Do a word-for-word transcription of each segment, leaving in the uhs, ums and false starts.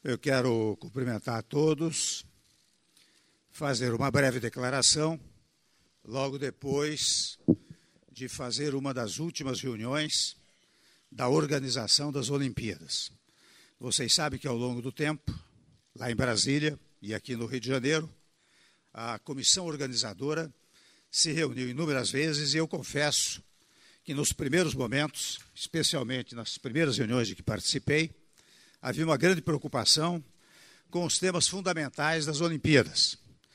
Eu quero cumprimentar a todos, fazer uma breve declaração, logo depois de fazer uma das últimas reuniões da organização das Olimpíadas. Vocês sabem que ao longo do tempo, lá em Brasília e aqui no Rio de Janeiro, a comissão organizadora se reuniu inúmeras vezes e eu confesso que nos primeiros momentos, especialmente nas primeiras reuniões de que participei, havia uma grande preocupação com os temas fundamentais das Olimpíadas,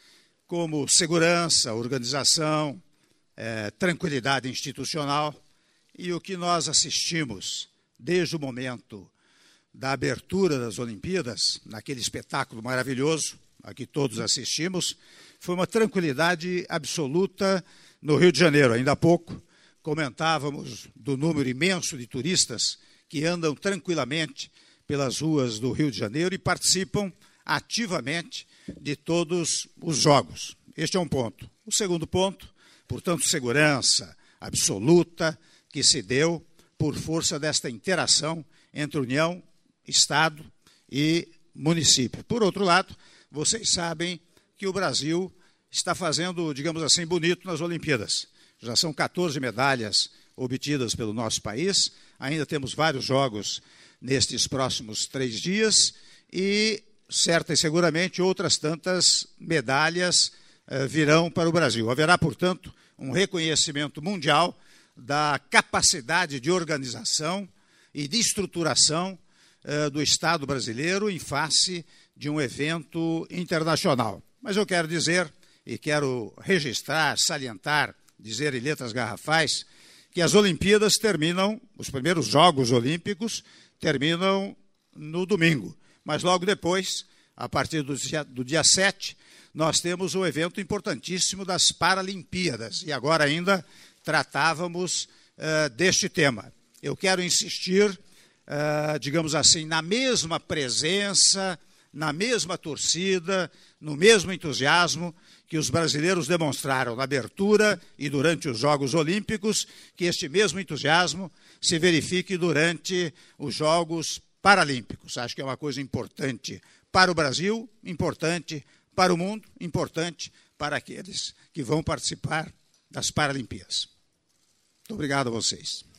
como segurança, organização, eh, tranquilidade institucional, e o que nós assistimos desde o momento da abertura das Olimpíadas, naquele espetáculo maravilhoso a que todos assistimos, foi uma tranquilidade absoluta no Rio de Janeiro. Ainda há pouco comentávamos do número imenso de turistas que andam tranquilamente pelas ruas do Rio de Janeiro e participam ativamente de todos os jogos. Este é um ponto. O segundo ponto, portanto, segurança absoluta que se deu por força desta interação entre União, Estado e município. Por outro lado, vocês sabem que o Brasil está fazendo, digamos assim, bonito nas Olimpíadas. Já são quatorze medalhas obtidas pelo nosso país, ainda temos vários jogos nestes próximos três dias e, certa e seguramente, outras tantas medalhas eh, virão para o Brasil. Haverá, portanto, um reconhecimento mundial da capacidade de organização e de estruturação eh, do Estado brasileiro em face de um evento internacional. Mas eu quero dizer, e quero registrar, salientar, dizer em letras garrafais, que as Olimpíadas terminam, os primeiros Jogos Olímpicos terminam no domingo. Mas logo depois, a partir do dia, do dia sete, nós temos o evento importantíssimo das Paralimpíadas. E agora ainda tratávamos uh, deste tema. Eu quero insistir, uh, digamos assim, na mesma presença, na mesma torcida, no mesmo entusiasmo que os brasileiros demonstraram na abertura e durante os Jogos Olímpicos, que este mesmo entusiasmo se verifique durante os Jogos Paralímpicos. Acho que é uma coisa importante para o Brasil, importante para o mundo, importante para aqueles que vão participar das Paralimpíadas. Muito obrigado a vocês.